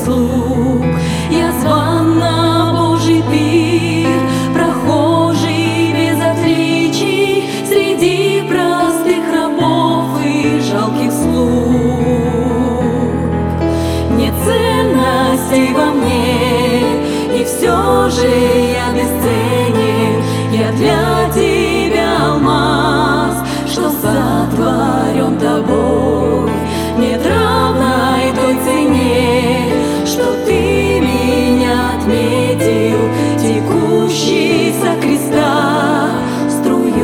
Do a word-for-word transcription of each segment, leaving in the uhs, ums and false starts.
слуг. Я зван на Божий пир, прохожий без отличий, среди простых рабов и жалких слуг. Нет ценности во мне, и все же я бесценен. Я для тебя алмаз, что сотворен тобой. Нет равной той цене, что ты меня отметил, текущий со креста струей.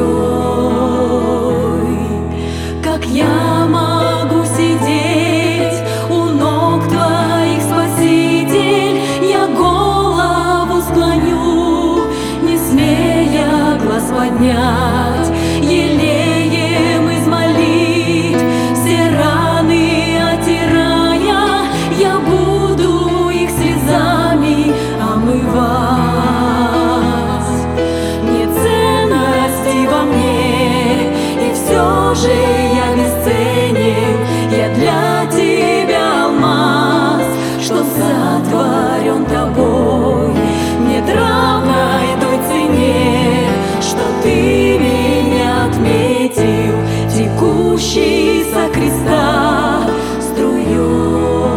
Как я могу сидеть у ног твоих, Спаситель? Я голову склоню, не смея глаз поднять, елеем измолить все раны отирая. Я буду их слезами омывать. Нет ценности во мне, и все же я бесценен. Я для тебя алмаз, что сотворен тобой. Нет равной той цене, что ты меня отметил, текущий со креста струей.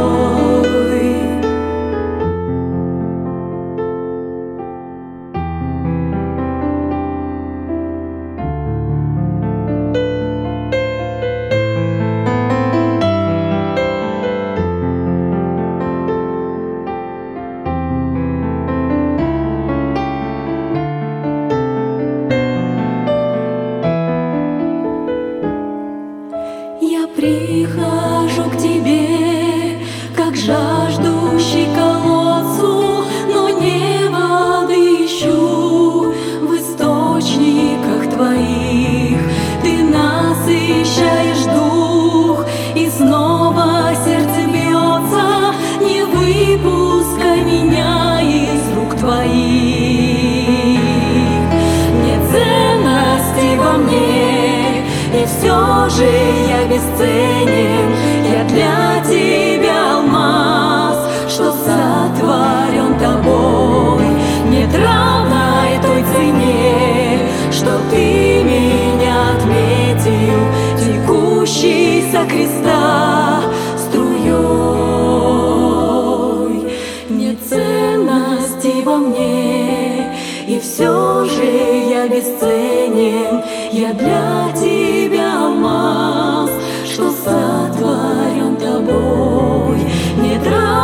Я прихожу к тебе, как жаждущий колодцу, но не воды ищу в источниках твоих. Ты насыщаешь дух, и снова сердце бьется. Не выпускай меня из рук твоих. Нет ценности во мне, и все же я бесценен. Я для тебя алмаз, что сотворен тобой. Нет равной той цене, что ты меня отметил, текущий со креста струей. Нет ценности во мне, и все же я бесценен. Я для тебя алмаз, что сотворен тобой. Нет